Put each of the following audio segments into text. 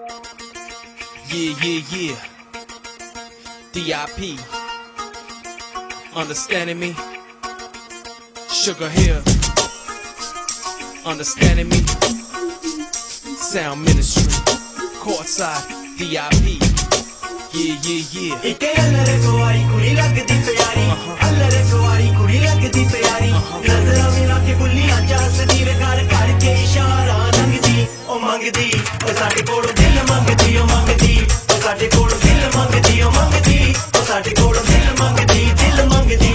Yeah. D.I.P. Understanding me? Sugar Hill. Understanding me? Sound Ministry. Courtside. D.I.P. Yeah. इके अल्लरे को आई कुड़ी लगदी प्यारी अल्लरे को आई कुड़ी लगदी प्यारी नजरा मिला के बुल्लियां जासदी वे कर करके इशारा लंघदी ओ मंगदी ओ साडे कोल दिल मंगदी ओ मंगदी ओ साडे कोल दिल मंगदी ओ मंगदी ओ साडे कोल दिल मंगदी दिल मंगदी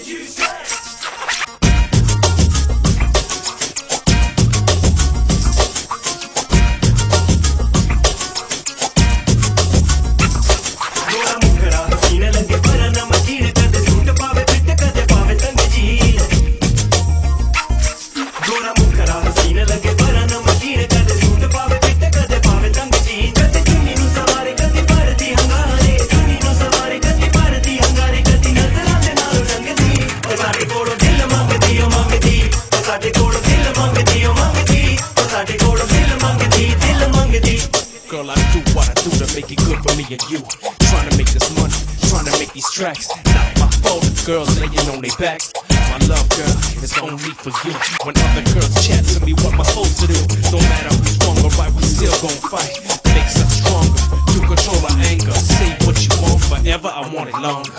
Girl, I do what I do to make it good for me and you. Trying to make this money, trying to make these tracks. Not my fault, girls laying on their backs. My love, girl, is only for you. When other girls chat to me, what am I supposed to do? No matter who's wrong or right, we still gon' fight. Makes us stronger, to control our anger. Say what you want forever, I want it longer.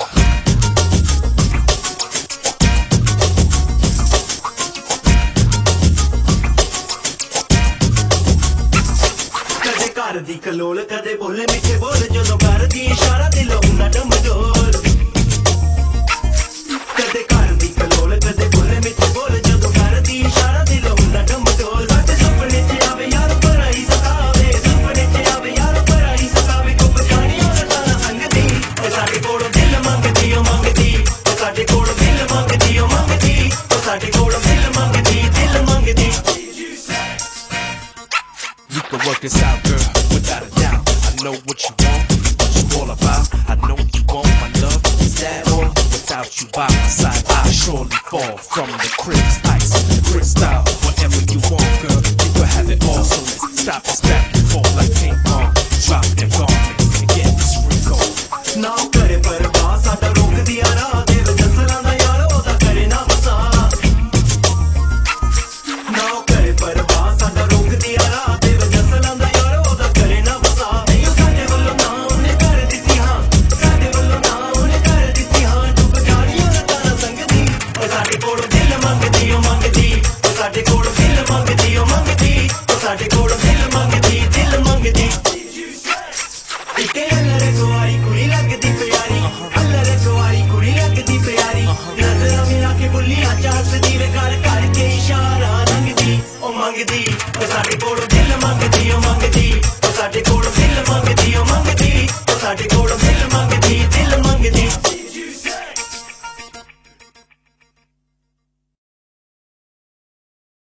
करदी कलोल कदे बोले मीठे बोल जो करदी इशारा दिलों ना डमडोल कदे करदी कलोल कदे बोले मीठे बोल जो करदी इशारा दिलों ना डमडोल साडे सुपने च आवे यार पराई सतावे सुपने च आवे यार पराई सतावे को पछाणी और ताना संगदी ओ साडे कोल दिल मंगदी ओ मंगदी ओ साडे कोल दिल मंगदी ओ मंगदी ओ साडे कोल दिल मंगदी दिल मंगदी You can work this out, girl, without a doubt. I know what you want, what you all about. I know you want my love, is that all? Without you by my side, I surely fall from the crib's ice, crystal. Whatever you want, girl, you can have it all. So let's stop this back and forth like ping pong. Drop them garments and get this freak on. ना करे परवाह साडा रोक दिया राह देव जसला ना यार ओदा करे ना बसा ना करे परवाह साडा रोक दिया राह देव जसला ना यार ओदा करे ना बसा नहीं साडे वल्लों ना उन्हें कर दित्ती हां साडे वल्लों ना उन्हें कर दित्ती हां डुब जानी और ताना संगदी ओ साडे कोल दिल मंगदी ओ मंगदी ओ साडे कोल दिल मंगदी ओ मंगदी ओ साडे कोल दिल मंगदी दिल मंगदी इके अल्लरे को आई कुड़ी लगदी प्यारी अल्लरे को आई कुड़ी लगदी प्यारी नजरा मिला के बुल्लियां जासदी वे कर करके इशारा लंघदी ओ मंगदी ओ साडे कोल दिल मंगदी ओ मंगदी ओ साडे कोल